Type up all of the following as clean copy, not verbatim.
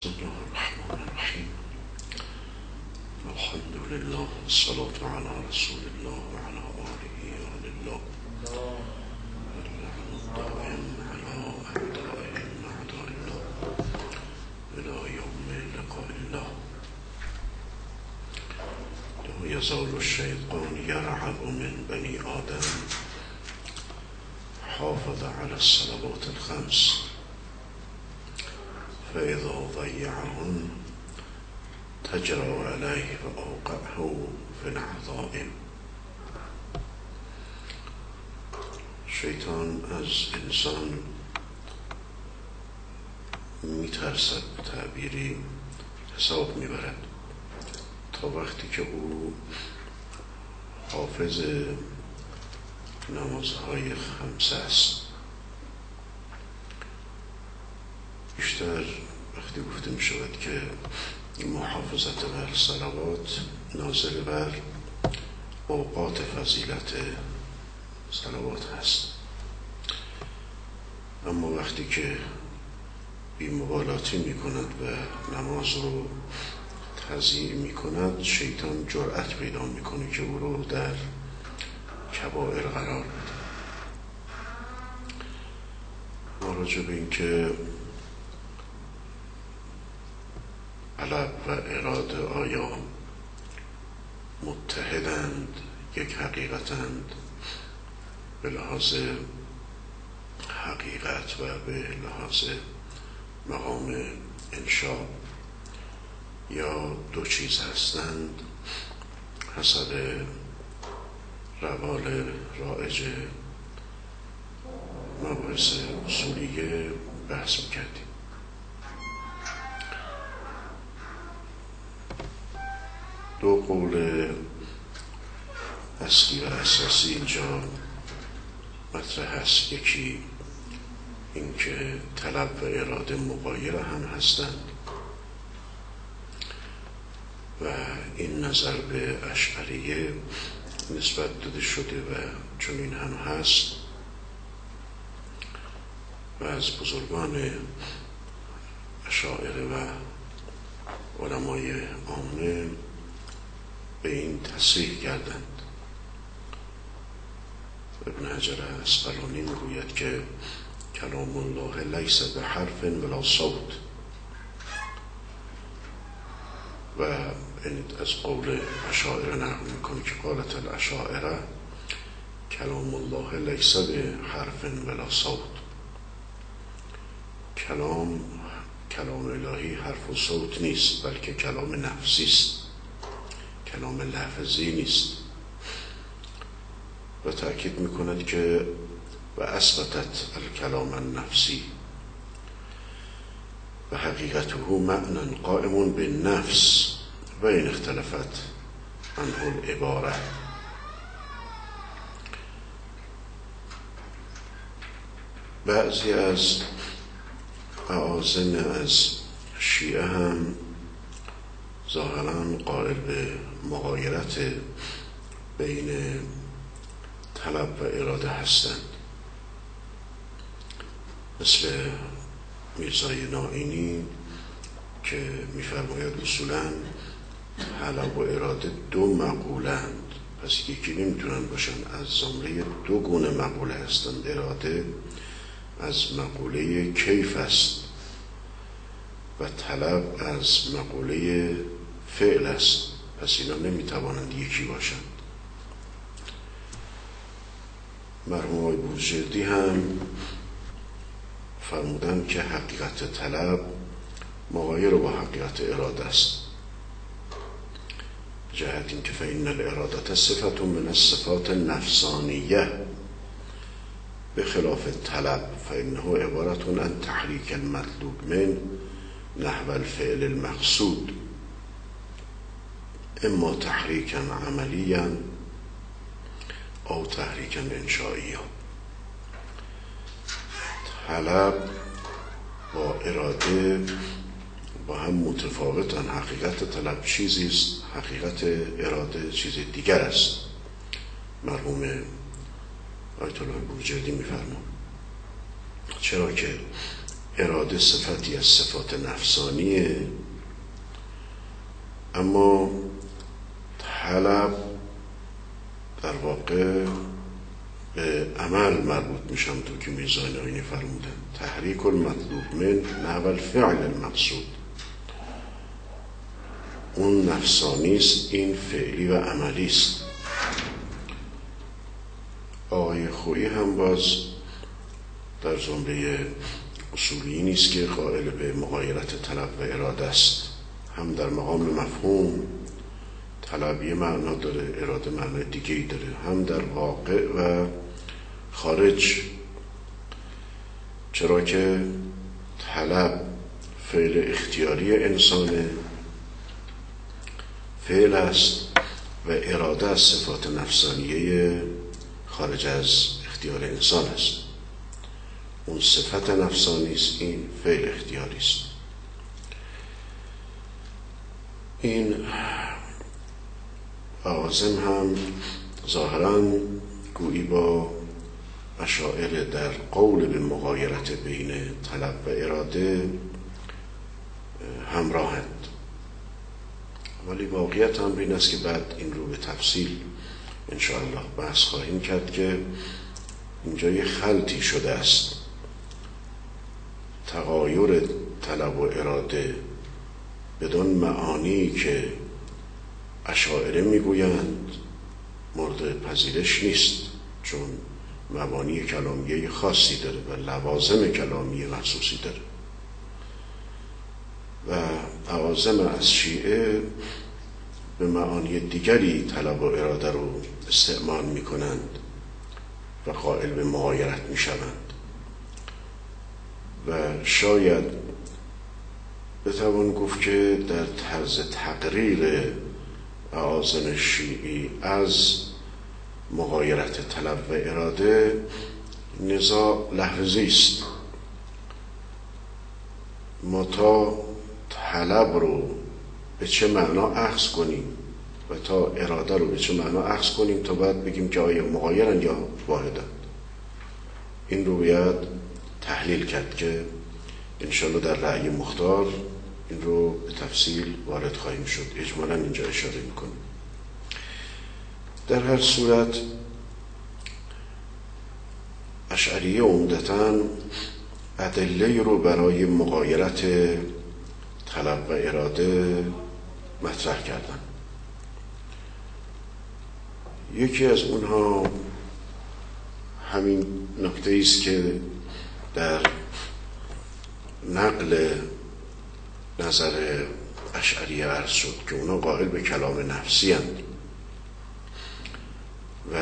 بسم الله الرحمن الرحیم. الحمد لله والصلاة على رسول الله وعلى آله آل الله واللعن الدائم على أعدائهم أعداء الله إلى يوم لقاء الله. لا يزال الشيطان يرعب من بني آدم حافظ على الصلوات الخمس فإذا ضيعهن تجرى عليه فأوقعه في العظائم. شیطان از انسان میترسد، به تعبیری حساب میبرد تا وقتی که او حافظ نمازهای خمسه است. بیشتر وقتی گفته می شود که محافظت بر صلوات نازل بر اوقات فضیلت صلوات هست، اما وقتی که بی‌مبالاتی می کند و نماز رو تضییع می کند، شیطان جرأت پیدا می کنه که او رو در کبائر قرار بده. ما راجع به این که طلب و اراده آیا متحدند، یک حقیقتند به لحاظ حقیقت و به لحاظ مقام انشا، یا دو چیز هستند، حسب روال رایج مباحث اصولیه بحث میکردیم. دو قول اصلی و اساسی اینجا مطرح هست. یکی این که طلب و اراده مغایر هم هستند و این نظر به اشعریه نسبت داده شده و چنین هم هست و از بزرگان اشاعره و علمای عامه به این تصریح کردند. ابن حجر اسقلانی میگوید که کلام الله لیس به حرف ولا صوت، و از قول اشاعره نقل میکنه که قالت الاشاعره کلام الله لیس به حرف ولا صوت. کلام الهی حرف و صوت نیست، بلکه کلام نفسی است، کلام لفظی نیست. و تأکید میکند که و اثبتت الکلام النفسی و حقیقته معنی قائم بالنفس و این اختلفت عنه العباره. بعضی از اعاظم از شیعه هم ظاهرا قائل به مغایرت بین طلب و اراده هستند، مثل میرزای نائینی که میفرماید اصولا طلب و اراده دو مقولند، پس یکی نمیتونن باشن. از زمره دو گونه مقوله هستند. اراده از مقوله کیف است و طلب از مقوله فعل است، پس اینا نمیتوانند یکی باشند. مرحوم آقای بروجردی هم فرمودن که حقیقت طلب مغایر با حقیقت اراده است، جهت این که فإن الارادة صفت من الصفات النفسانیه بخلاف طلب فإنه عبارة عن تحریک المطلوب من نحو الفعل المقصود، اما تحریکا عملیا او تحریکا انشائیا. طلب با اراده با هم متفاوتن. حقیقت طلب چیزی است، حقیقت اراده چیز دیگر است. مرحوم آیت الله بروجردی می‌فرمایند چرا که اراده صفتی از صفات نفسانیه، اما طلب در واقع به عمل مربوط میشم. تو که میزان آینی فرمودن تحریک المطلوب من نحو الفعل المقصود، اون نفسانیست، این فعلی و عملیست. آقای خویی هم باز در زمره اصولی نیست که قائل به مغایرت طلب و اراده است. هم در مقام مفهوم طلب یه معنا داره، اراده معنای دیگه‌ای داره، هم در واقع و خارج. چرا که طلب فعل اختیاری انسانه، فعل است، و اراده از صفات نفسانیه خارج از اختیار انسان است. اون صفت نفسانی است، این فعل اختیاری است. این عازم هم ظاهراً گویی با اشاعره در قول به مغایرت بین طلب و اراده همراهند، ولی واقعیت هم این است که بعد این رو به تفصیل انشاءالله بحث خواهیم کرد که اینجا یه خلطی شده است. تغایر طلب و اراده بدون معانی که اشاعره میگویند مورد پذیرش نیست، چون مبانی کلامیه خاصی داره و لوازم کلامی مخصوصی داره، و عوازم از شیعه به معانی دیگری طلب و اراده رو استعمال میکنند و قائل به مغایرت میشوند. و شاید بتوان گفت که در طرز تقریر عوازم شیعی از مغایرت طلب و اراده نزاع لحظی است. ما تا طلب رو به چه معنا اخذ کنیم و تا اراده رو به چه معنا اخذ کنیم تا باید بگیم که آیا مغایرن یا واحدن. این رو باید تحلیل کرد که انشاءالله در رأی مختار این رو به تفصیل وارد خواهیم شد. اجمالاً اینجا اشاره میکنیم. در هر صورت اشعریه عمدتاً ادله رو برای مغایرت طلب و اراده مطرح کردن. یکی از اونها همین نکته است که در نقل نظر اشعریه عرض شد که اونا قائل به کلام نفسی هستند و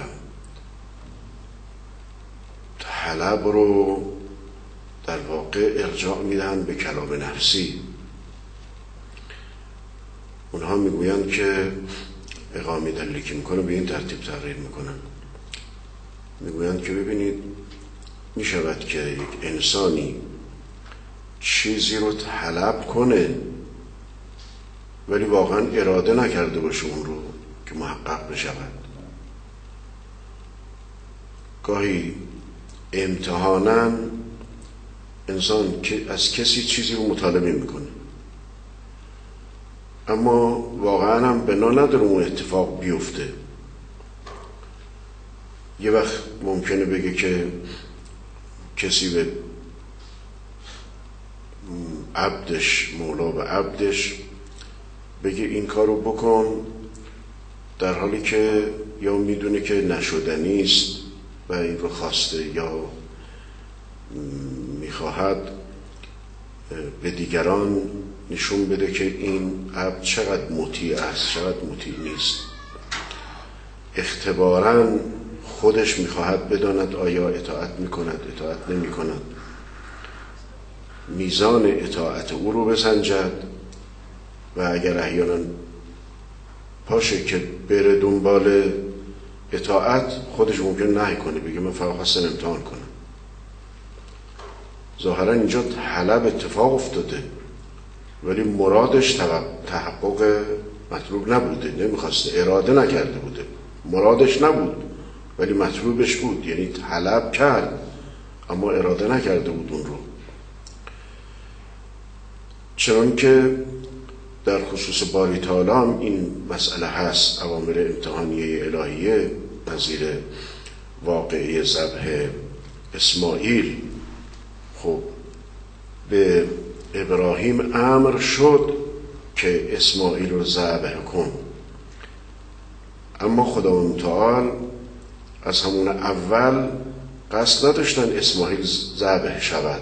طلب رو در واقع ارجاع میدن به کلام نفسی. اونها میگویند که اقامه دلیلی که میکنه به این ترتیب تغییر میکنن. میگویند که ببینید میشود که یک انسانی چیزی رو طلب کنه ولی واقعا اراده نکرده باشه اون رو که محقق بشود. گاهی امتحاناً انسان از کسی چیزی رو مطالبه میکنه اما واقعا هم بنا نداره اون اتفاق بیفته. یه وقت ممکنه بگه که کسی به عبدش، مولا به عبدش بگه این کارو بکن، در حالی که یا میدونه که نشدنی است و این رو خواسته یا میخواهد به دیگران نشون بده که این عبد چقدر مطیع است، چقدر مطیع نیست. اختباراً خودش میخواهد بداند آیا اطاعت میکند، اطاعت نمیکند. میزان اطاعت او رو بسنجد و اگر احیانا پاشه که بره دنبال اطاعت، خودش ممکن نهی کنه، بگه من فقط خواستم امتحان کنم. ظاهرا اینجا طلب اتفاق افتاده ولی مرادش تحقق مطلوب نبوده، نمیخواسته، اراده نکرده بوده، مرادش نبود ولی مطلوبش بود، یعنی طلب کرد اما اراده نکرده بود اون رو. چون که در خصوص باری تعالی هم این مسئله هست. اوامر امتحانیه الهیه نظیر واقعی ذبح اسماعیل، خب به ابراهیم امر شد که اسماعیل رو ذبح کن، اما خداوند تعالی از همون اول قصد نداشتن اسماعیل ذبح شود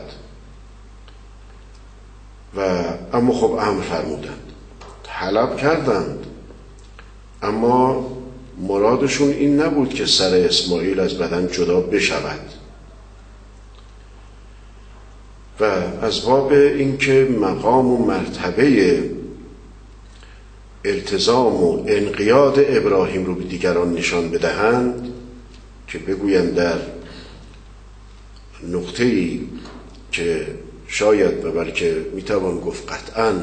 و اما خب امر فرمودند، طلب کردند، اما مرادشون این نبود که سر اسماعیل از بدن جدا بشود. و از باب اینکه مقام و مرتبه التزام و انقیاد ابراهیم رو به دیگران نشان بدهند، که بگویند در نقطه‌ای که شاید و بلکه میتوان گفت قطعاً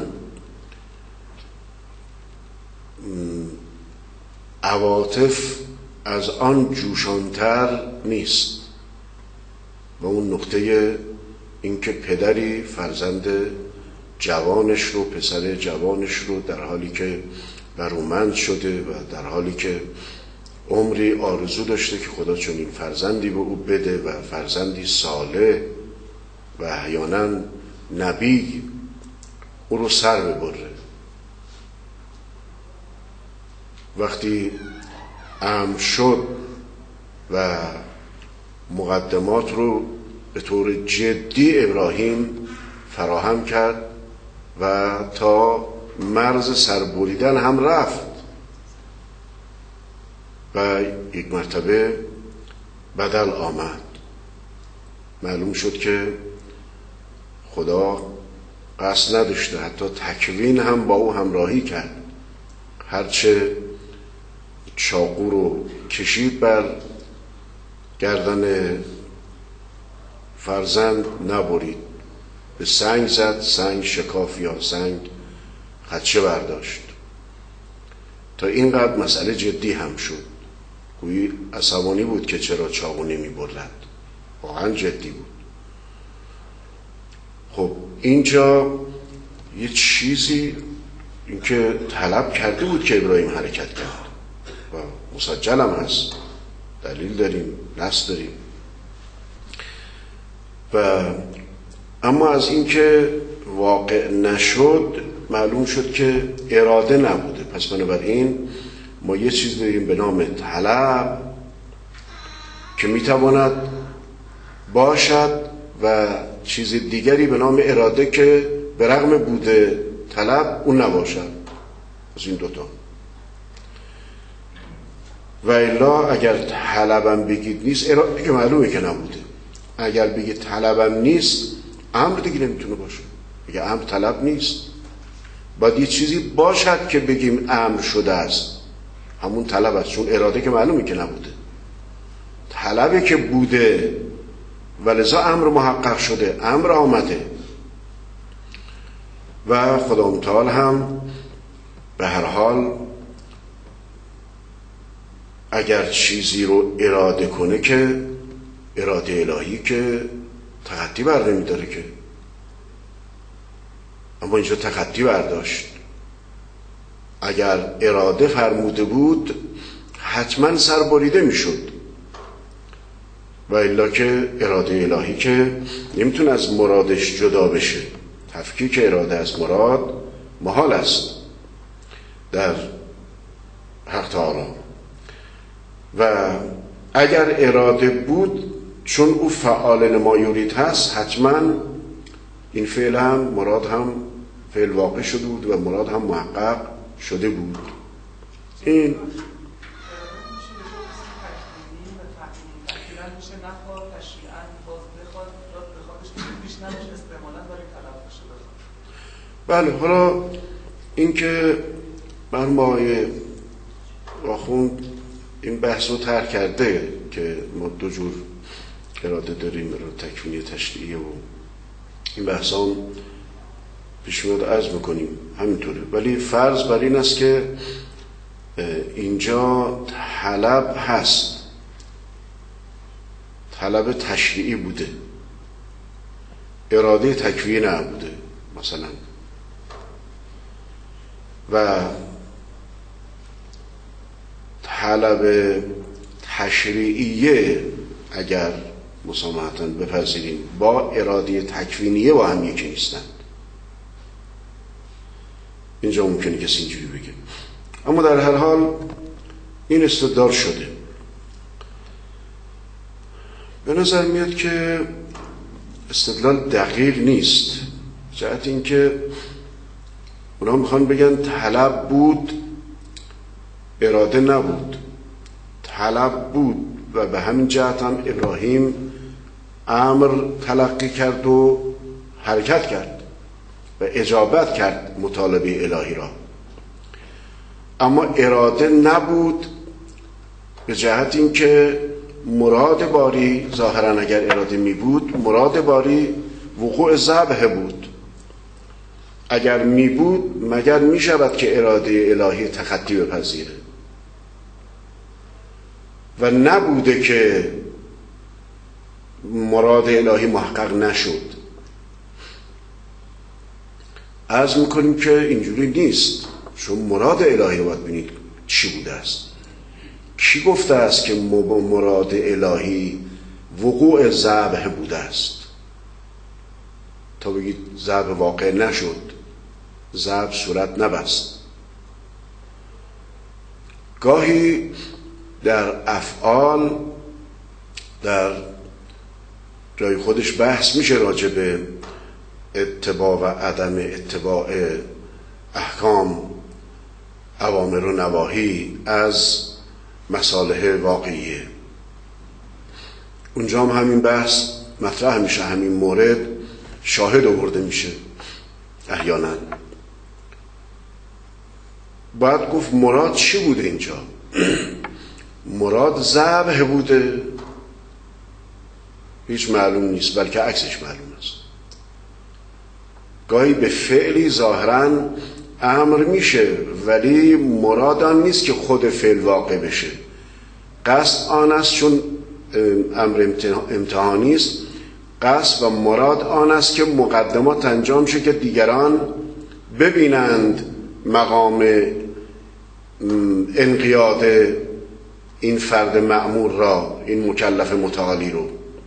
عواطف از آن جوشانتر نیست، و اون نقطه اینکه پدری فرزند جوانش رو، پسر جوانش رو در حالی که برومند شده و در حالی که عمری آرزو داشته که خدا چنین فرزندی به او بده و فرزندی صالح و احیانا نبی، او رو سر ببره. وقتی امر شد و مقدمات رو به طور جدی ابراهیم فراهم کرد و تا مرز سربریدن هم رفت و یک مرتبه بدل آمد، معلوم شد که خدا قصد نداشته، حتی تکوین هم با او همراهی کرد، هرچه چاقو رو کشید بر گردن فرزند نبرید، به سنگ زد، سنگ شکاف یا سنگ خدشه برداشت. تا اینقدر مسئله جدی هم شد، گویی عصبانی بود که چرا چاقو نمی برد، واقعا جدی بود. خب اینجا یه چیزی اینکه طلب کرده بود که ابراهیم حرکت کرد و مسجل هم هست، دلیل داریم، نص داریم. و اما از اینکه واقع نشد معلوم شد که اراده نبوده. پس بنابراین ما یه چیز داریم به نام طلب که میتواند باشد و چیز دیگری به نام اراده که به رغم بوده طلب اون نباشد. از این دوتا. و الا اگر طلبم بگید نیست، اراده که معلومه که نبوده. اگر بگید طلبم نیست، امر دیگه نمیتونه باشه. بگه امر طلب نیست، باید یه چیزی باشد که بگیم امر شده است، همون طلب است، چون اراده که معلومه که نبوده. طلبه که بوده و لذا امر محقق شده، امر آمده. و خدا متعال هم به هر حال اگر چیزی رو اراده کنه که اراده الهی که تخطی بر نمیداره که، اما اینجا تخطی برداشت. اگر اراده فرموده بود حتما سربریده میشد، و الا که اراده الهی که نمیتونه از مرادش جدا بشه. تفکیک اراده از مراد محال است در حق تعالی. و اگر اراده بود، چون او فعال ما یرید هست، حتما این فعل هم مراد هم فعل واقع شده بود و مراد هم محقق شده بود. این بله. حالا این که مرمای آخوند این بحث رو طرح کرده که ما دو جور اراده داریم، تکوینی تشریعی، و این بحث هم پیش میاد عرض بکنیم همینطوره. ولی فرض بر این است که اینجا طلب هست، طلب تشریعی بوده، اراده تکوینی نبوده. مثلا و طلب تشریعیه اگر مسامحتاً بپذیریم با اراده تکوینیه با هم یکی نیستند. اینجا ممکنه کسی اینجوری بگه، اما در هر حال این استدلال شده. به نظر میاد که استدلال دقیق نیست، جهت این که اونا میخوان بگن طلب بود اراده نبود، طلب بود و به همین جهت هم ابراهیم امر تلقی کرد و حرکت کرد و اجابت کرد مطالبه الهی را. اما اراده نبود به جهت این که مراد باری ظاهرا اگر اراده می بود مراد باری وقوع ذبح بود. اگر می بود مگر می شود که اراده الهی تخطی بپذیره و نبوده که مراد الهی محقق نشد. عرض میکنیم که اینجوری نیست، چون مراد الهی رو باید ببینید چی بوده است. کی گفته است که مراد الهی وقوع ذبح بوده است؟ تا بگید ذبح واقع نشد، ذبح صورت نبست. گاهی در افعال در جای خودش بحث میشه راجع به اتباع و عدم اتباع احکام، اوامر و نواهی از مصالح واقعیه. اونجا هم همین بحث مطرح میشه، همین مورد شاهد آورده میشه. احیانا باید گفت مراد چی بوده اینجا؟ مراد ذبح بوده؟ هیچ معلوم نیست، بلکه عکسش معلوم است. گاهی به فعلی ظاهراً امر میشه ولی مراد آن نیست که خود فعل واقع بشه. قصد آن است، چون امر امتحانی است، قصد و مراد آن است که مقدمات انجام شه که دیگران ببینند مقام انقیاد این فرد مأمور را، این مکلف متعالی رو.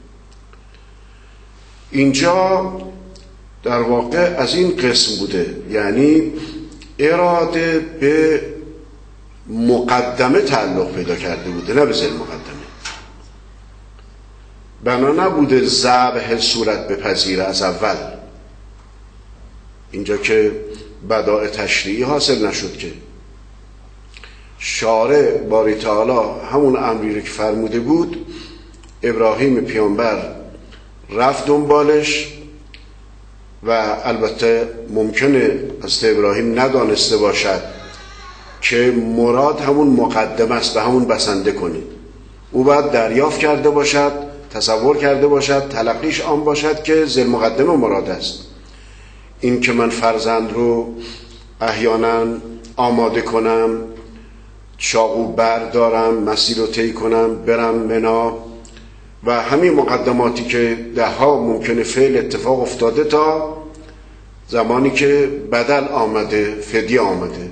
اینجا در واقع از این قسم بوده، یعنی اراده به مقدمه تعلق پیدا کرده بوده، نه به ذیل مقدمه. بنا نبوده ذبح صورت بپذیره از اول. اینجا که بدائع تشریعی حاصل نشد که شارع باری تعالی همون امری که فرموده بود ابراهیم پیامبر رفت دنبالش و البته ممکنه حضرت ابراهیم ندانسته باشد که مراد همون مقدمه است، به همون بسنده کنید. او باید دریافت کرده باشد، تصور کرده باشد، تلقیش آن باشد که ذیل مقدمه مراد است. این که من فرزند رو احیانا آماده کنم، چاقو بردارم، مسیر رو طی کنم، برم منا و همین مقدماتی که ده ها ممکنه فعل اتفاق افتاده تا زمانی که بدل آمده، فدیه آمده.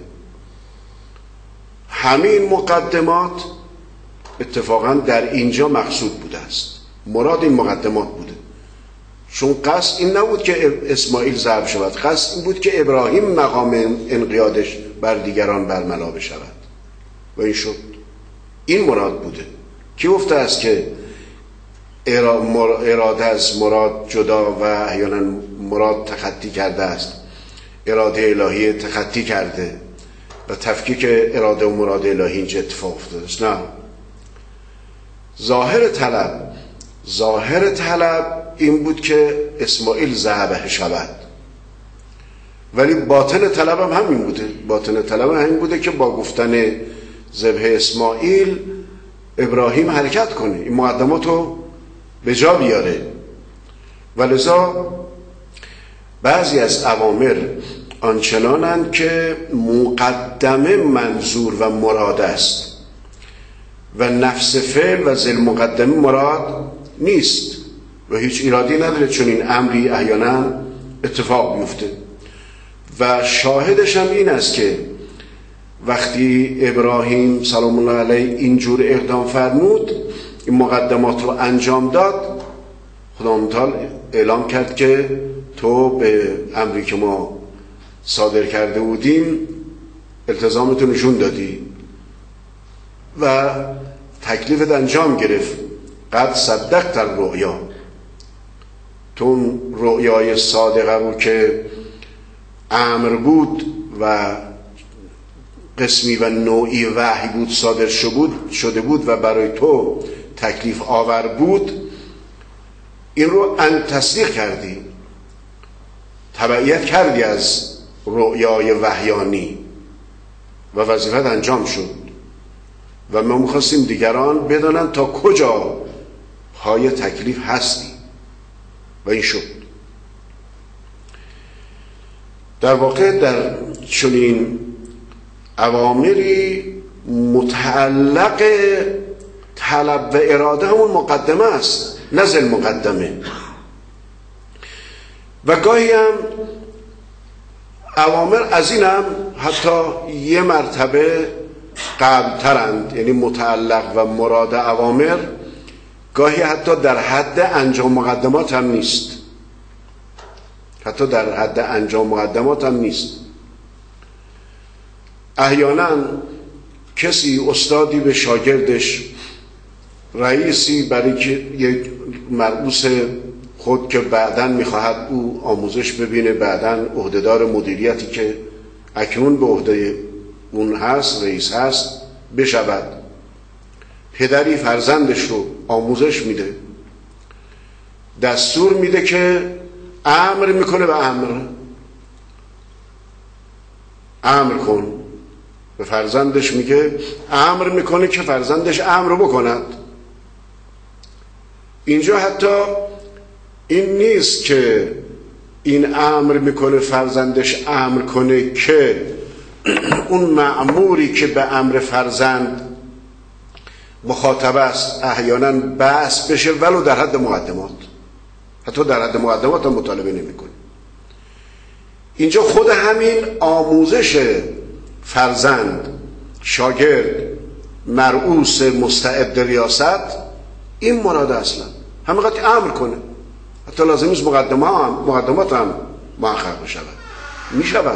همین مقدمات اتفاقا در اینجا مقصود بوده است، مراد این مقدمات بوده. چون قصد این نبود که اسماعیل ذبح شود، قصد این بود که ابراهیم مقام انقیادش بر دیگران برملا بشود و این شد. این مراد بوده. کی گفته است که اراده از مراد جدا و احیانا مراد تخطی کرده است؟ اراده الهی تخطی کرده و تفکیک اراده و مراد الهی اینجا اتفاق افتاده است. نه، ظاهر طلب این بود که اسماعیل ذبح شود، ولی باطن طلب هم همین بوده. باطن طلب هم همین بوده که با گفتن ذبح اسماعیل ابراهیم حرکت کنه، این مقدمات رو به جا بیاره. ولذا بعضی از اوامر آنچنانند که مقدمه منظور و مراد است و نفس فعل و ذیل مقدمه مراد نیست و هیچ ایرادی نداره، چون این امری احیانا اتفاق بیفته. و شاهدش هم این است که وقتی ابراهیم سلام الله علیه اینجور اقدام فرمود، این مقدمات رو انجام داد، خدا متعال اعلام کرد که تو به امری که ما صادر کرده بودیم التزامتو نشون دادی و تکلیفت انجام گرفت. قد صدقت الرؤیا، تو رؤیای صادقه رو که امر بود و قسمی و نوعی وحی بود صادر شده بود و برای تو تکلیف آور بود، این رو تصدیق کردی، تبعیت کردی از رؤیای وحیانی و وظیفت انجام شد. و ما می‌خواستیم دیگران بدانن تا کجا های تکلیف هستی و این شد. در واقع در چنین اوامری متعلق طلب و اراده همون مقدمه است، نه ذل مقدمه. و گاهی هم اوامر از این هم حتی یه مرتبه قبل‌ترند، یعنی متعلق و مراد اوامر گاهی حتی در حد انجام مقدمات هم نیست، حتی در حد انجام مقدمات هم نیست. احیانا کسی استادی به شاگردش، رئیسی برای که یک مرؤوس خود که بعداً میخواهد او آموزش ببینه، بعداً عهدهدار مدیریتی که اکنون به عهده اون هست، رئیس هست، بشود. پدری فرزندش رو آموزش میده، دستور میده که امر میکنه به امر کن، به فرزندش میگه امر میکنه که فرزندش امر بکند. اینجا حتی این نیست که این امر میکنه فرزندش امر کنه که اون مأموری که به امر فرزند مخاطب است احیانا بحث بشه ولو در حد مقدمات، حتی در حد مقدمات هم مطالبه نمیکنه. اینجا خود همین آموزش فرزند، شاگرد، مرؤوس مستعد ریاست، این مراد اصلا همینقدر امر کنه، حتی لازم نیست مقدمات هم محقق بشود، میشود.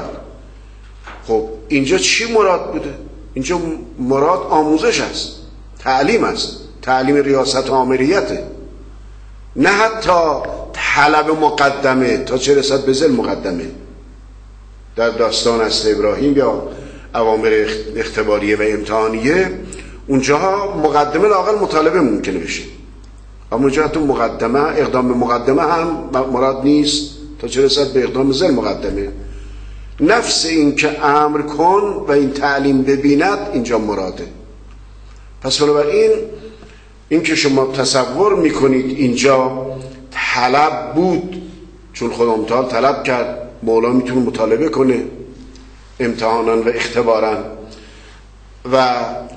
خب اینجا چی مراد بوده؟ اینجا مراد آموزش است، تعلیم است، تعلیم ریاست و آمریته، نه حتی طلب مقدمه تا چه رسد به ذل مقدمه. در داستان اصل ابراهیم یا اوامر اختباریه و امتحانیه اونجاها مقدمه لااقل مطالبه ممکنه بشه، اما اونجا حتی مقدمه، اقدام به مقدمه هم مراد نیست تا چه رسد به اقدام ذل مقدمه. نفس این که امر کن و این تعلیم ببیند اینجا مراده. پس بنابراین این که شما تصور میکنید اینجا طلب بود، چون خدا متعال طلب کرد، مولا میتونه مطالبه کنه امتحانا و اختبارا، و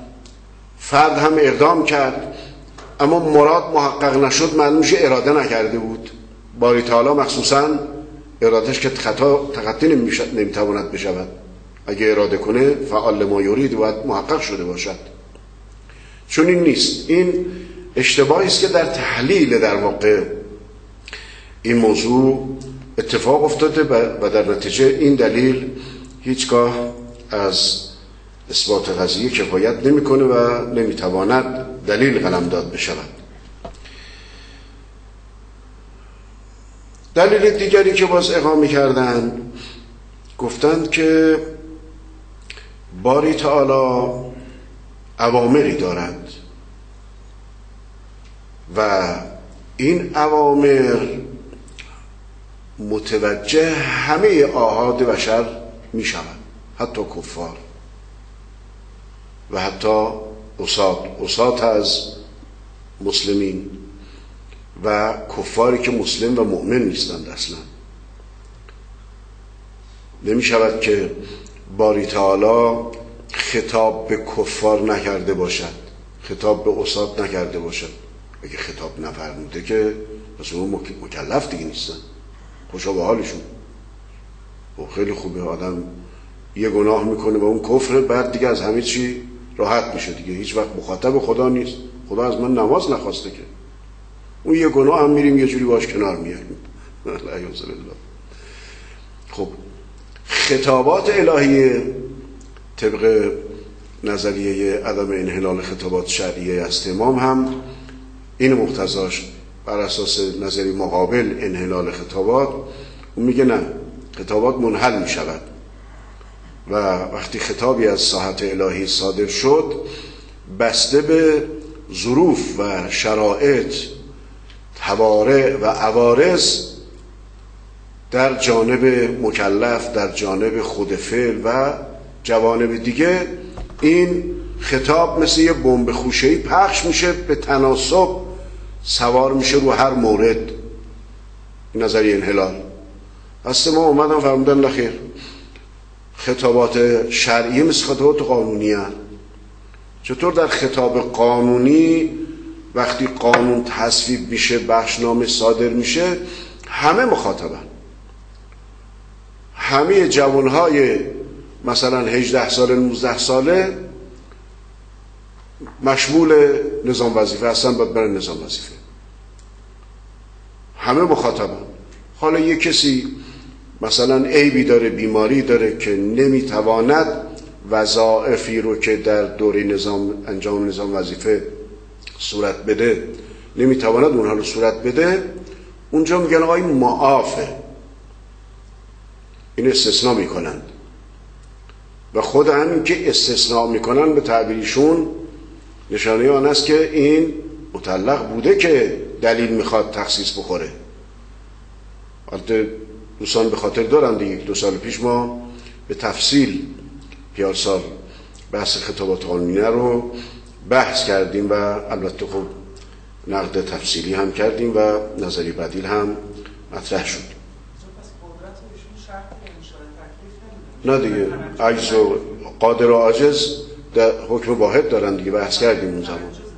فرد هم اقدام کرد اما مراد محقق نشد، معلوم میشه اراده نکرده بود. باری تعالی مخصوصا ارادهش که تخطی نمیتواند بشود، اگه اراده کنه فعال ما یرید باید محقق شده باشد، چون این نیست. این اشتباهی است که در تحلیل در واقع این موضوع اتفاق افتاده و در نتیجه این دلیل هیچگاه از اثبات قضیه کفایت نمیکنه و نمیتواند دلیل قلمداد بشود. دلیل دیگری که باز اقامه کردن، گفتند که باری تعالی اوامری دارد و این اوامر متوجه همه آحاد بشر می شود، حتی کفار و حتی عصات از مسلمین و کفاری که مسلم و مؤمن نیستند. اصلا نمی شود که باری تعالی خطاب به کفار نکرده باشد، خطاب به عصات نکرده باشد. اگه خطاب نفرموده که پس اون مکلف دیگه نیستن، خوشا به حالشون. خیلی خوبه آدم یه گناه میکنه و اون کفر، بعد دیگه از همه چی راحت میشه دیگه، هیچ وقت مخاطب خدا نیست. خدا از من نماز نخواسته که، اون یه گناه هم میریم یه جوری باش کنار میاریم. خب خطابات الهیه طبق نظریه عدم انحلال خطابات شرعیه است امام هم این مقتضاش بر اساس نظری مقابل انحلال خطابات، اون میگه نه، خطابات منحل میشود و وقتی خطابی از ساحت الهی صادر شد بسته به ظروف و شرایط، توارع و عوارض در جانب مکلف، در جانب خود فعل و جوانب دیگه، این خطاب مثل یه بمب خوشه‌ای پخش میشه، به تناسب سوار میشه رو هر مورد. این نظریه انحلال هست. ما اومدن فرمودن نخیر، خطابات شرعی مثل خطابات قانونی هست. چطور در خطاب قانونی وقتی قانون تصویب میشه، بخشنامه صادر میشه، همه مخاطبن، همه جوانهای مثلا 18 ساله 19 ساله مشمول نظام وظیفه هستن، باید برن نظام وظیفه، همه مخاطبن. حالا یه کسی مثلا عیبی داره، بیماری داره که نمیتواند وظایفی رو که در دوره نظام انجام نظام وظیفه صورت بده نمیتواند اونها رو صورت بده، اونجا میگن آقا این معافه، این استثناء میکنند و خود همین که استثناء میکنن به تعبیرشون نشانه آن است که این مطلق بوده که دلیل میخواد تخصیص بخوره. البته دوستان به خاطر دارم دیگه 2 سال پیش ما به تفصیل پیارسال بحث خطابات قانونیه رو بحث کردیم و البته خب نقد تفصیلی هم کردیم و نظری بدیل هم مطرح شد. نه دیگه، عجز و قادر و عاجز در حکم واحد دارن دیگه، بحث کردیم اون زمان.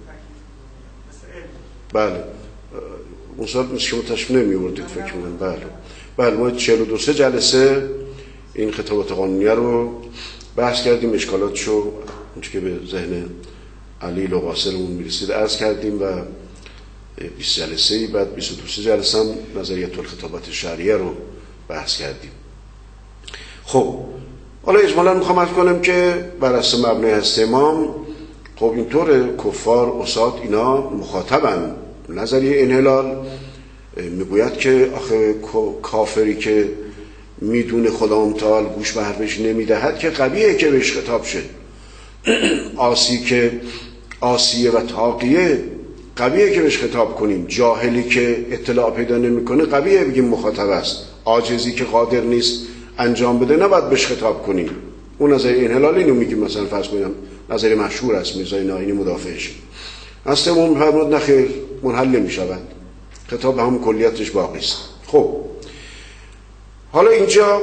بله اون سال مثل شما تشریف نمیوردید فکر کنم. بله ما 42 جلسه این خطابات قانونیه رو بحث کردیم، اشکالاتشو اونچه که به ذهن علیل و قاصرمون میرسید عرض کردیم و 20 جلسه بعد 22 جلسه هم نظریه الخطابات شرعیه رو بحث کردیم. خب حالا اجمالا میخوام عرض کنم که بر اساس مبنای هست امام، خب اینطور کفار، عصات اینا مخاطبن. نظریه انحلال میگوید که آخه کافری که میدونه خدا متعال گوش به حرفش نمیدهد که قبیحه که بهش خطاب شه. آسی که آسیه و تاقیه قبیحه که بهش خطاب کنیم. جاهلی که اطلاع پیدا نمیکنه قبیحه بگیم مخاطب است. عاجزی که قادر نیست انجام بده نباید بهش خطاب کنیم. اون نظریه انحلال اینو میگیم. مثلا فرض کنیم نظریه مشهور است، میرزای ناینی مدافعش است، اون فرمود نخیر منحل نمیشود، خطاب به همون کلیتش باقی است. خب حالا اینجا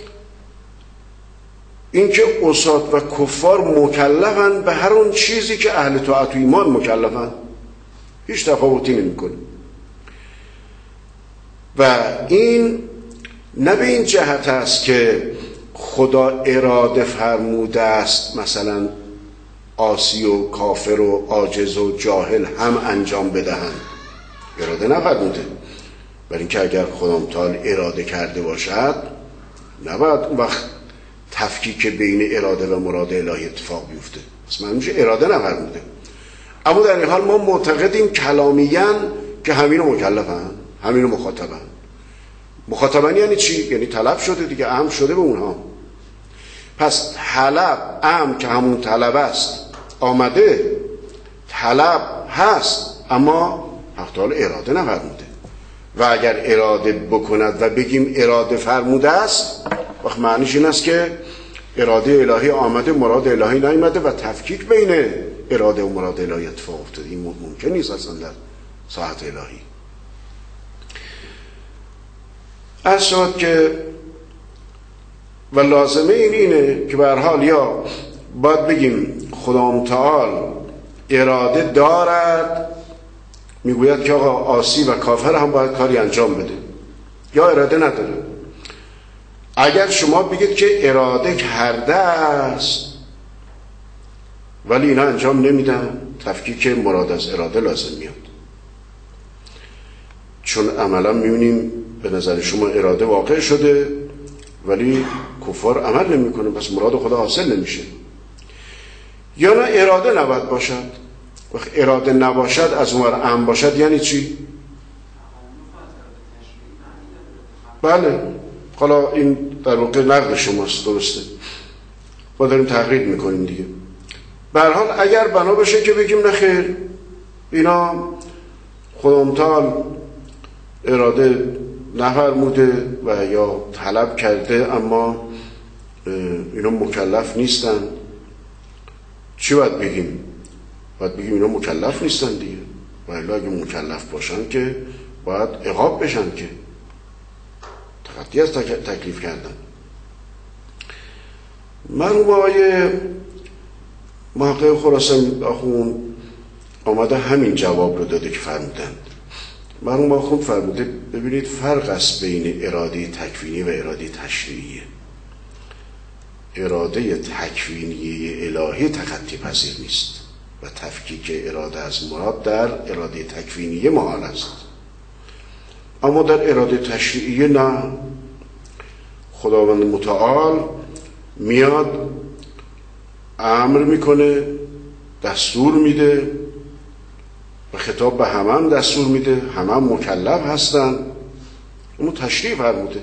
اینکه عصات و کفار مکلفن به هر اون چیزی که اهل طاعت و ایمان مکلفن، هیچ تفاوتی نمیکنه. و این نه به این جهت است که خدا اراده فرموده است مثلا عاصی و کافر و عاجز و جاهل هم انجام بدهند، اراده نفرموده. برای اینکه اگر خدا متعال اراده کرده باشد نباید اون وقت تفکیک بین اراده و مراد الهی اتفاق بیفته. اصلا میشه اراده نفرموده. اما در این حال ما معتقدیم کلامیاً که همینو مکلفن، همینو مخاطبن. مخاطبن یعنی چی؟ یعنی طلب شده دیگه، امر شده به اونها. پس طلب، امر که همون طلب است آمده، طلب هست اما حق تعالی اراده نفرموده. و اگر اراده بکند و بگیم اراده فرموده است، وقت معنیش این است که اراده الهی آمده، مراد الهی نیامده و تفکیک بین اراده و مراد الهی اتفاق افتاده. این ممکن نیست اصلا در ساحت الهی. از شد که و لازمه اینه که به هر حال یا باید بگیم خدا متعال اراده دارد، میگوید که آقا عاصی و کافر هم باید کاری انجام بده، یا اراده نداره. اگر شما بگید که اراده کرده است ولی اینا انجام نمیدن، تفکیک مراد از اراده لازم میاد. چون عملا میبینیم به نظر شما اراده واقع شده ولی کفار عمل نمیکنه، پس مراد خدا حاصل نمیشه. یا نه اراده نباید باشد. وقت اراده نباشد از اونور امر باشد یعنی چی؟ بله، حالا این در واقع نقد شماست، درسته، ما داریم تحقیق میکنیم دیگه. به هر حال اگر بنا بشه که بگیم نخیر اینا خدا متعال اراده نفرموده و یا طلب کرده اما اینا مکلف نیستن، چی باید بگیم؟ باید بگیم اینا مکلف نیستن دیگه، ولی اگه مکلف باشن که باید عقاب بشن که تخطی از تکلیف کردن. مرحوم آقای محقق خراسان آخوند آمده همین جواب رو داده که فرمودند. مرحوم آخوند فرموده ببینید فرق است بین اراده تکوینی و اراده تشریعی. اراده تکوینی الهی تخطی پذیر نیست و تفکیک اراده از مراد در اراده تکوینی محال است. اما در اراده تشریعی نه، خداوند متعال میاد امر میکنه، دستور میده و خطاب به همه هم دستور میده، همه هم مکلف هستن. اما تشریع فرموده.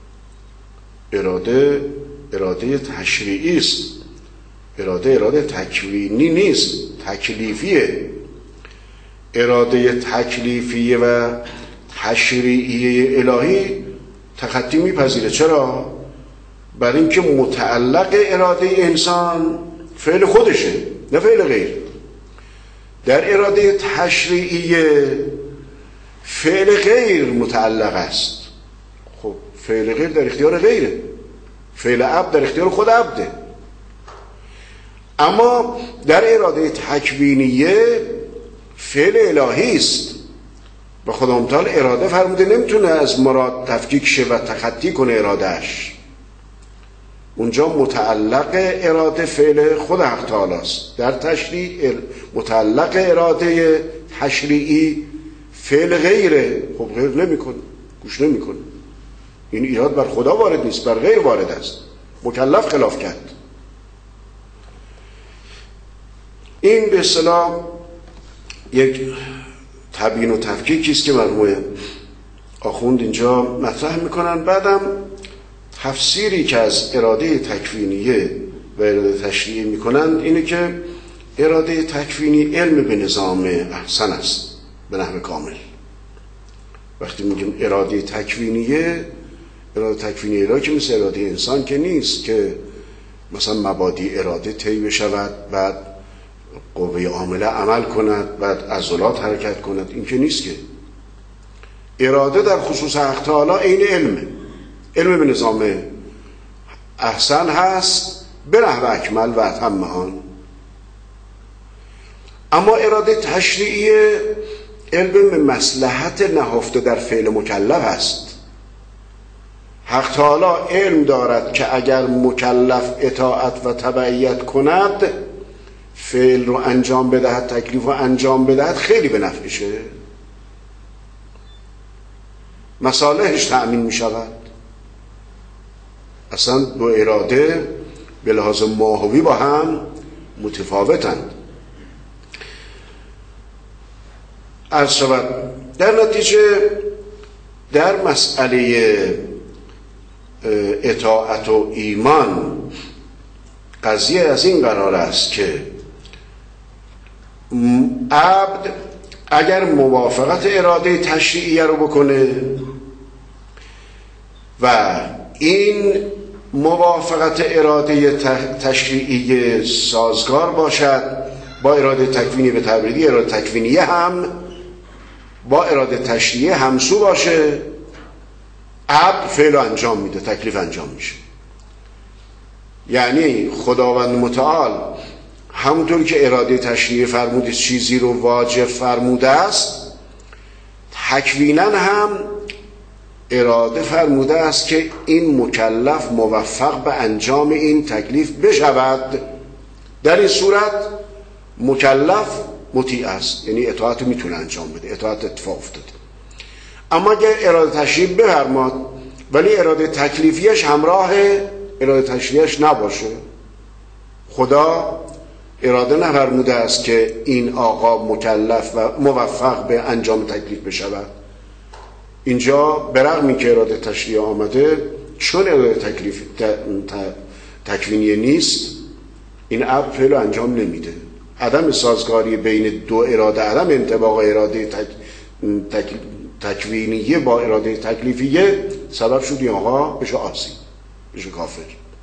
اراده تشریعی است، اراده تکوینی نیست، تکلیفیه. اراده تکلیفی و تشریعی الهی تخطی میپذیره. چرا؟ برای اینکه متعلق اراده انسان فعل خودشه نه فعل غیر. در اراده تشریعی فعل غیر متعلق است. خب فعل غیر در اختیار غیره، فعل عبد در اختیار خود عبده. اما در اراده تکوینیه فعل الهی است و خدا متعال اراده فرموده نمیتونه از مراد تفکیک شه و تخطی کنه ارادهش. اونجا متعلق اراده فعل خود حق تعالی است. در تشریع متعلق اراده تشریعی فعل غیره. خب غیر نمیکنه، گوش نمیکنه. این ایراد بر خدا وارد نیست، بر غیر وارد است. مکلف خلاف کرد. این به اصطلاح یک تبیین و تفکیکی است که مرحوم آخوند اینجا مطرح میکنن. بعدم تفسیری که از اراده تکوینیه و اراده تشریعی میکنن اینه که اراده تکوینی علم به نظام احسن است به نحو کامل. وقتی میگیم اراده تکوینیه، اراده تکوینی الهی که مثل اراده انسان که نیست که مثلا مبادی اراده طی بشود بعد قوه عامله عمل کند بعد عضلات حرکت کند. این که نیست که. اراده در خصوص حق تعالی عین علمه، علم به نظام احسن هست به نحو اکمل و اتم آن. اما اراده تشریعی علم به مصلحت نهفته در فعل مکلف است. حق تعالی علم دارد که اگر مکلف اطاعت و تبعیت کند، فعل رو انجام بدهد، تکلیف رو انجام بدهد، خیلی به نفعشه، مصالحش تأمین می شود. اصلا دو اراده به لحاظ ماهوی با هم متفاوتند. عرض شود در نتیجه در مسئله اطاعت و ایمان قضیه از این قرار است که عبد اگر موافقت اراده تشریعیه رو بکنه و این موافقت اراده تشریعی سازگار باشد با اراده تکوینی، به تعبیری اراده تکوینیه هم با اراده تشریعی همسو باشه، عبد فعل انجام میده، تکلیف انجام میشه. یعنی خداوند متعال همونطور که اراده تشریعی فرموده چیزی رو واجب فرموده است، تکوینا هم اراده فرموده است که این مکلف موفق به انجام این تکلیف بشود. در این صورت مکلف مطیع است، یعنی اطاعت میتونه انجام بده، اطاعت اتفاق افتاده. اما اگر اراده تشریع بفرماد ولی اراده تکلیفیش همراه اراده تشریعش نباشه، خدا اراده نفرموده است که این آقا مکلف و موفق به انجام تکلیف بشود. اینجا برغم اینکه اراده تشریع آمده، چون اراده تکوینی نیست، این عبد فعل انجام نمیده. عدم سازگاری بین دو اراده، عدم انطباق اراده تکوینیه با اراده تکلیفیه سبب شد این آقا بشه عاصی، بشه کافر.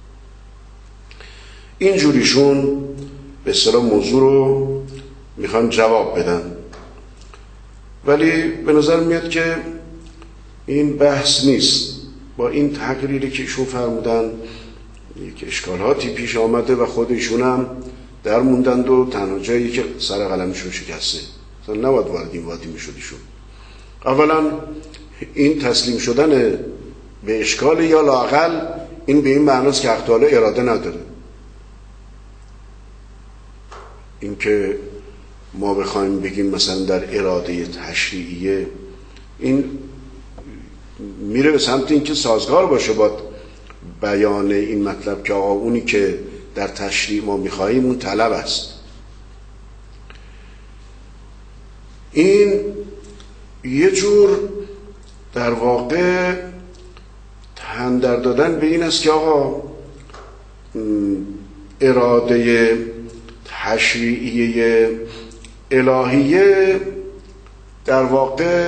اینجوریشون به اصطلاح موضوع رو میخوان جواب بدن، ولی به نظر میاد که این بحث نیست. با این تقریری که ایشون فرمودن یک اشکالاتی پیش آمده و خودشون هم در موندند و تنها جایی که سر قلمشون شکسته، مثلا نباید وارد این وادی میشد ایشون. اولا این تسلیم شدن به اشکال، یا لااقل این به این معناست که حق تعالی اراده نداره. این که ما بخوایم بگیم مثلا در اراده تشریعیه، این میره به سمت این که سازگار باشه با بیان این مطلب که آقا اونی که در تشریع ما میخواییم اون طلب است. این یه جور در واقع تندر دادن به این است که آقا اراده تشریعیه الهیه در واقع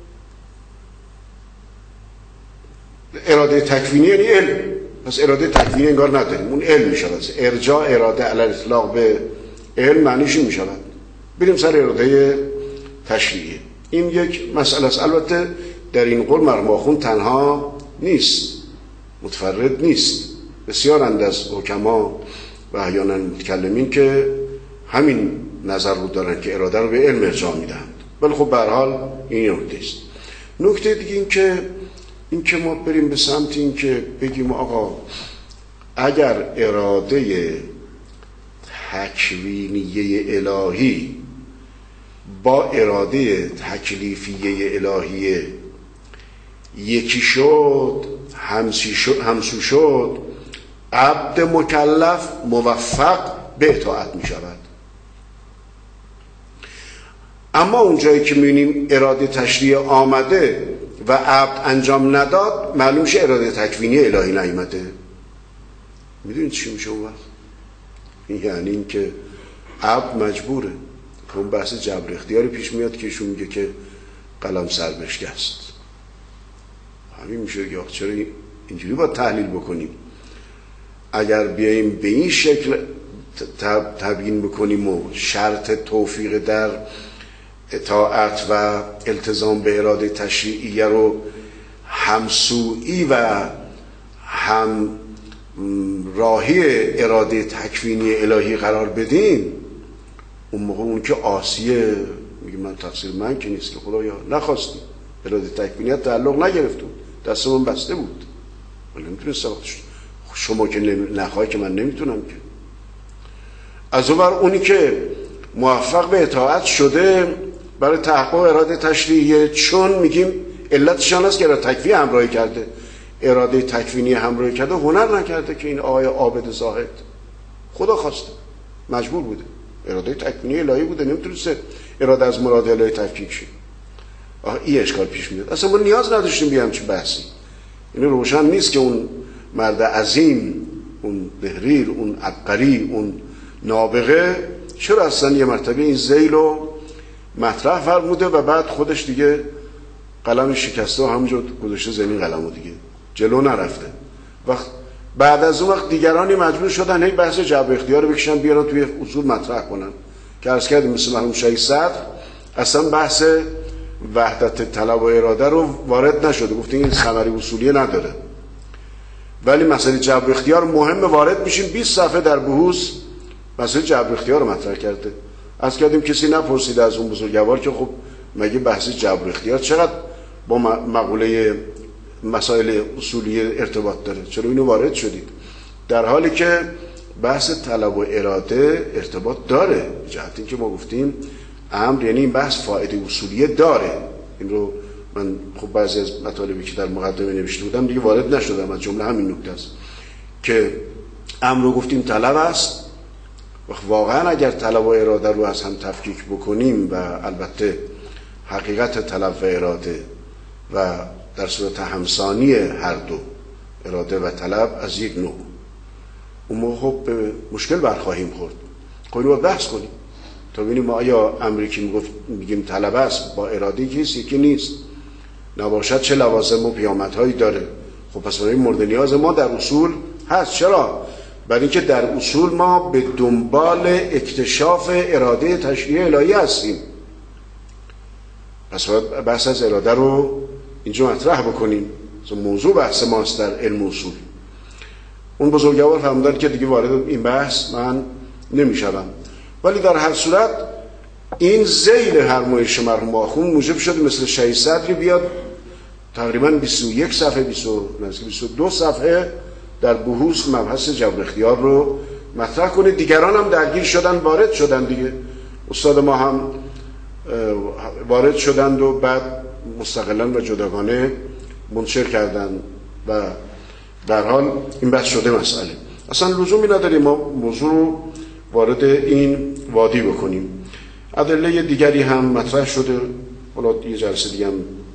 اراده تکوینی یعنی علم، پس اراده تکوینی انگار نداریم، اون علم میشود. ارجاع اراده علی الاطلاق به علم معنیش این میشود. بریم سر اراده تشریعی. این یک مسئله است. البته در این قول مرحوم آخوند تنها نیست، متفرد نیست، بسیارند از حکما و احیانا متکلمین که همین نظر رو دارن که اراده رو به علم ارجاع میدهند. ولی خب به هر حال این نکته است. نکته دیگه این که ما بریم به سمت این که بگیم آقا اگر اراده تکوینیه الهی با اراده تکلیفیه الهیه یکی شد، همسو شد، عبد مکلف موفق به اطاعت می شود. اما اونجایی که می‌بینیم اراده تشریع آمده و عبد انجام نداد، معلوم شه اراده تکوینی الهی نیامده. میدونید چی میشه اون وقت؟ این یعنی این که عبد مجبوره. اون بحث جبر اختیاری پیش میاد که ایشون میگه که قلم سر بشکست. همین میشه که چرا اینجوری باید تحلیل بکنیم؟ اگر بیاییم به این شکل تبیین بکنیم و شرط توفیق در اطاعت و التزام به اراده تشریعیه رو همسویی و هم راهی اراده تکوینی الهی قرار بدیم، اون موقع اون که عاصیه میگه من تقصیر من که نیست که خدایا نخواستیم، اراده تکوینیت تعلق نگرفتون، دستمون بسته بود، من نمیتونستم، شما که نخواهی که من نمیتونم که. از اون بر اونی که موفق به اطاعت شده برای تحقق اراده تشریعیه، چون میگیم علتشان است که اراده تکوینی همراهی کرده، اراده تکوینی همراهی کرده، هنر نکرده که این آقای عابد زاهد خدا خواسته، مجبور بوده، اراده تکوینی الهی بوده، نمیتونسته اراده از مراد الهی تفکیک شه. این اشکال پیش میاد. اصلا ما نیاز نداشتیم بیام چه بحثی. این روشن نیست که اون مرد عظیم، اون بهریر، اون عبقری، اون نابغه چرا اصلا یه مرتبه این ذیل رو مطرح فرموده و بعد خودش دیگه قلم شکسته و همونجا گذاشته زمین قلمو دیگه جلو نرفته. وقت بعد از اون وقت دیگرانی مجبور شدن هی بحث جبر اختیار رو بکشن بیارن توی اصول مطرح کنن که عرض کردیم مثل مرحوم شاهی صدر اصلا بحث وحدت طلب و اراده رو وارد نشده، گفته این ثمره اصولیه نداره، ولی مسئله جبر اختیار مهم وارد میشیم. 20 صفحه در بحوث مسئله جبر اختیار رو مطرح کرده. عرض کردیم کسی نپرسید از اون بزرگوار که خب مگه بحث جبر اختیار چقدر با مقوله مسائل اصولی ارتباط داره؟ چرا اینو وارد شدید؟ در حالی که بحث طلب و اراده ارتباط داره، جهت این که ما گفتیم امر یعنی این بحث فائده اصولیه داره. این رو من خب بعضی از مطالبی که در مقدمه نوشته بودم دیگه وارد نشدم، از جمله همین نکته است که امر رو گفتیم طلب است. واقعا اگر طلب و اراده رو از هم تفکیک بکنیم و البته حقیقت طلب و اراده و در صورت همسانی هر دو اراده و طلب از یک نوع، اون موقع خب به مشکل برخواهیم خورد. خب اینو بحث کنیم تا ببینیم ما آیا امری که میگیم طلب است با اراده یکی نیست، نباشد چه لوازم و پیامدهایی داره. خب پس برای مورد نیاز ما در اصول هست. چرا؟ برای اینکه در اصول ما به دنبال اکتشاف اراده تشریع الهی هستیم. پس باید بحث از اراده رو اینجا مطرح بکنیم. موضوع بحث ماست در علم اصول. اون بزرگوار فرمودن که دیگه وارد این بحث من نمیشم، ولی در هر صورت این ذیل هرمایش مرحوم آخوند موجب شد مثل شهید صدری بیاد تقریبا 21 صفحه 22 صفحه در بحوث مبحث جبر اختیار رو مطرح کنه. دیگران هم درگیر شدن، وارد شدن دیگه. استاد ما هم وارد شدند و بعد مستقلا و جداگانه منشر کردن و در حال این بحث شده مسئله. اصلا لزومی نداریم ما موضوع رو وارد این وادی بکنیم. ادله دیگری هم مطرح شده، حالا یه جلسه دیگه هم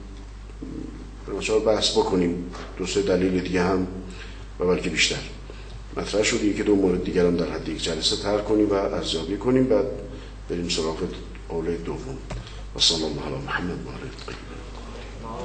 بحث بکنیم. دو سه دلیل دیگه هم و بلکه بیشتر مطرح شده، یکی دو مورد دیگر هم در حد یک جلسه طرح کنیم و ارزیابی کنیم، بعد بریم سراغ قول دوم. و صلی الله علی محمد و آله الطاهرین.